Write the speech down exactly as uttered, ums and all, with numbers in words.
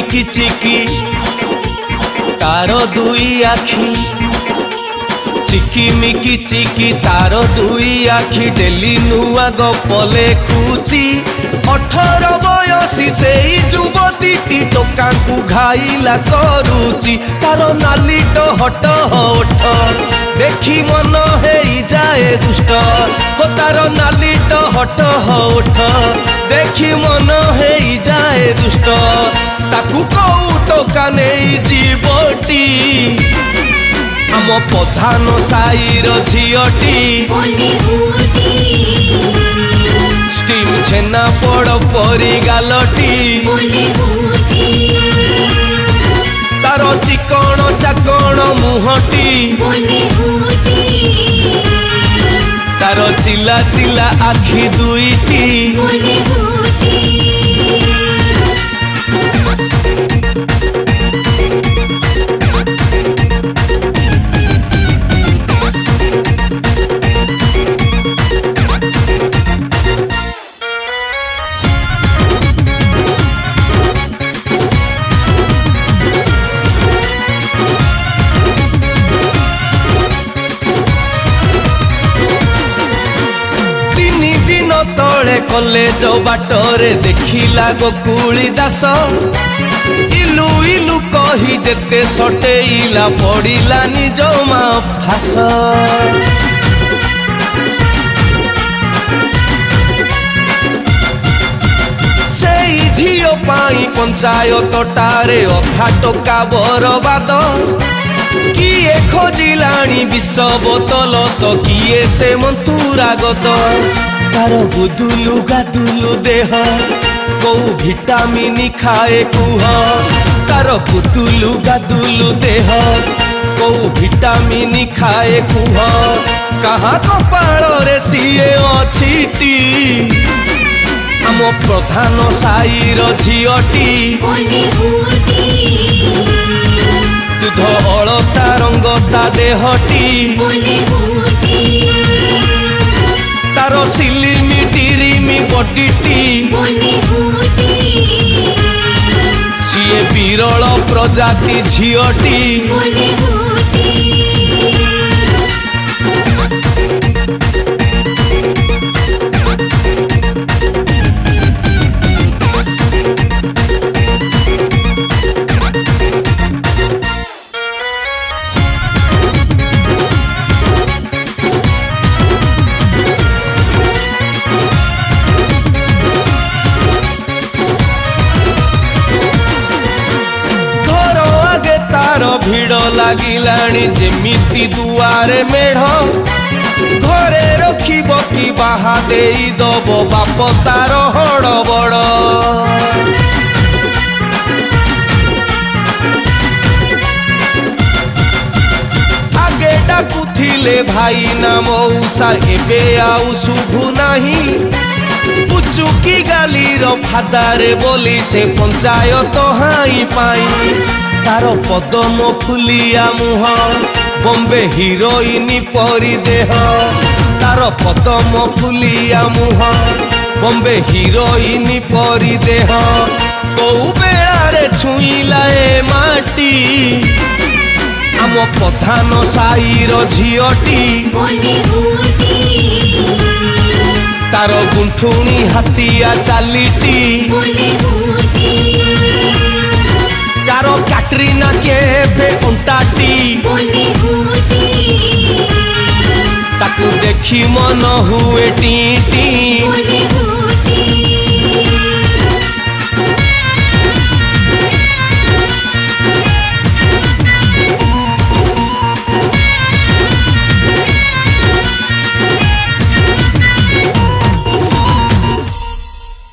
Mickey चिकी तारो दुई आखी चिकी Mickey चिकी तारो दुई आखी डेली नुआ गप लेखुची अठर बयसी से युवती टोका को घाइला करुची तारो नाली तो हट हट देखी मन हे जाए दुष्ट हो तारो नाली तो हट हट देखी मन हे जाए दुष्ट ताकू कौ टोका नहीं जीवटी आम प्रधान साईर झीटी स्टीम छेना पड़ परी गालटी तार चिकण चाकण मुहटी तार चिला चिला आखि दुईटी कॉलेज बाटरे देखिला गोकुली दास इलु इलु कही जेते सटेइला पड़िला निज मा फास सेई झियो पाई पंचायत टारे अधा टोका बरबाद किए खोजिलाणी विष बोतल तो किए से मंतुरागत तार गुदुलु गादुलु देह कौ विटामिन खाए कुह तार गुदुलु गादुलु देह कौ विटामिन खाए कुह कहाँ कपाल रे सीए अछिटी आम प्रधान साईर झीटी दूध अलता रंगता देहटी तारो सिलिमी टिरिमी बडिटी सीए विरल प्रजाति झीटी भिड़ लागिलाणी जेमिति दुआरे मेढ़ घरे रखिब कि बाहा देई दब बाप तार हड़ बड़ आगे डाकुथिले भाई ना मौसा एबे आउ शुभु नाही पुचुकी गालीर फादारे बोली से पंचायत हाई पाई तारो पदम फुलिया मुह बॉम्बे हिरोइन परी देह तारो पदम फुलिया मुह बॉम्बे हिरोइन परी देह कौ बेड़ारे छुईला ए माटी आम प्रधान साईर झीटी तारो गुंठुणी हाथिया चालीटी तारो कैटरीना के अंटाटी ताकू देखी मन हुए टी टी।